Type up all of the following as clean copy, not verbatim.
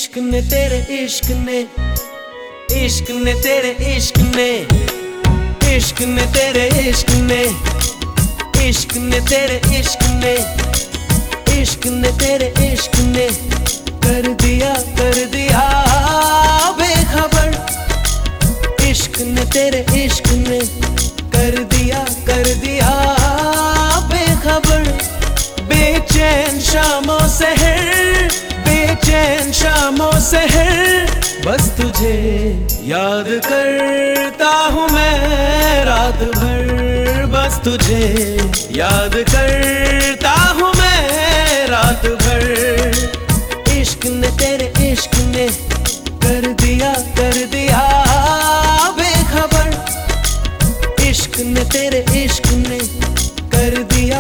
इश्क ने तेरे इश्क ने, इश्क ने तेरे इश्क ने, इश्क ने तेरे इश्क ने, इश्क ने तेरे इश्क ने, इश्क ने तेरे इश्क ने कर दिया बेखबर। इश्क ने तेरे इश्क ने कर दिया बेखबर। बेचैन शामों से है, बेचैन शामों से है, बस तुझे याद करता हूँ मैं रात भर। बस तुझे याद करता हूँ मैं रात भर। इश्क ने तेरे इश्क ने कर दिया बेखबर। इश्क ने तेरे इश्क ने कर दिया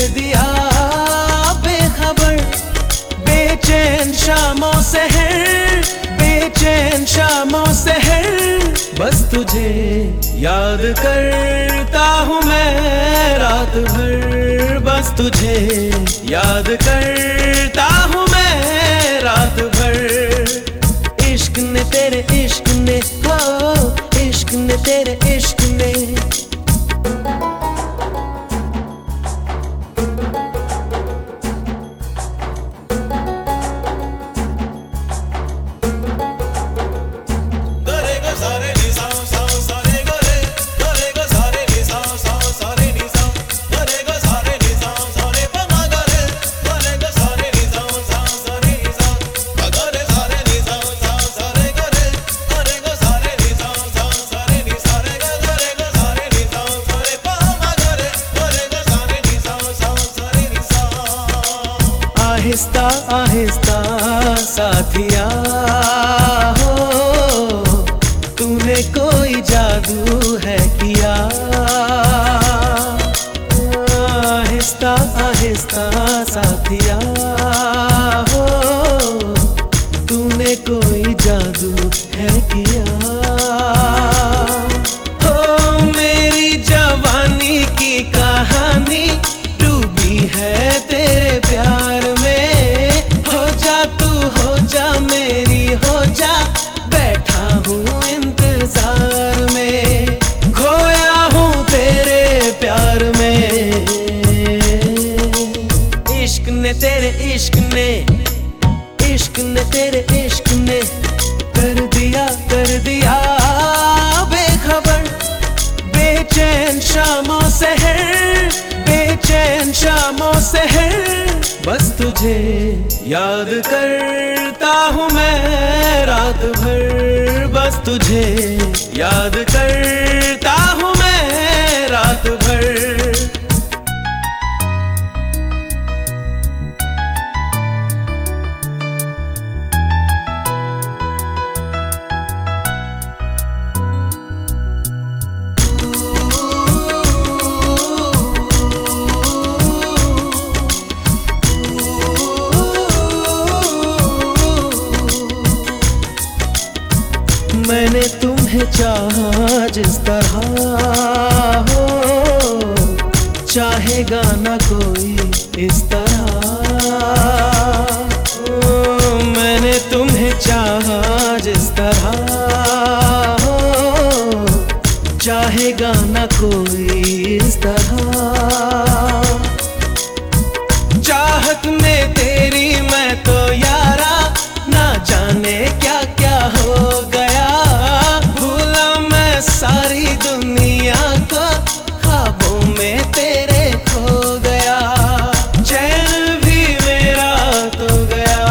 बेखबर। बेचैन शामों से है, बेचैन शामों से है, बस तुझे याद करता हूँ मैं रात भर। बस तुझे याद करता हूँ मैं रात भर। इश्क ने तेरे इश्क ने, हो इश्क ने तेरे इश्क ने। आहिस्ता आहिस्ता साथिया हो, तूने कोई जादू है किया। आहिस्ता आहिस्ता साथिया हो, तूने कोई जादू है किया। हो मेरी जवानी की कहानी डूबी है तेरे प्यार में। हो जा मेरी हो जा, बैठा हूँ इंतजार में। खोया हूँ तेरे प्यार में। इश्क ने तेरे इश्क ने, इश्क ने तेरे इश्क ने कर दिया बेखबर। बेचैन शामों से है, बेचैन शामों से है, बस तुझे याद करता हूँ मैं रात भर। बस तुझे याद करता हूँ मैं रात भर। मैंने तुम्हें चाहा जिस तरह हो, चाहेगा ना कोई इस तरह। मैंने तुम्हें चाहा जिस तरह हो, चाहेगा ना कोई इस तरह। चाहत में तेरी मैं तो यारा ना जाने क्या क्या हो गया। भूला मैं सारी दुनिया को, ख्वाबों में तेरे खो गया। चैन भी मेरा तो गया।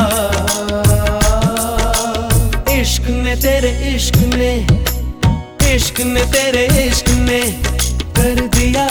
इश्क ने तेरे इश्क ने, इश्क ने तेरे इश्क ने कर दिया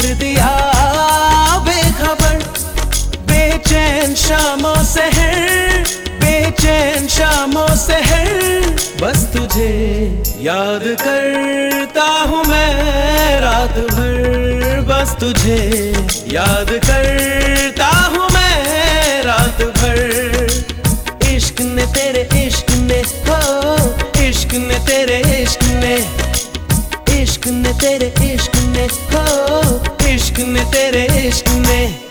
बेखबर। बेचैन शामों से है, बेचैन शामों से है, बस तुझे याद करता हूँ मैं रात भर। बस तुझे याद करता हूँ मैं रात भर। इश्क ने तेरे इश्क ने, हो इश्क ने तेरे इश्क ने, इश्क ने तेरे इश्क ने, हो इश्क ने तेरे इश्क ने।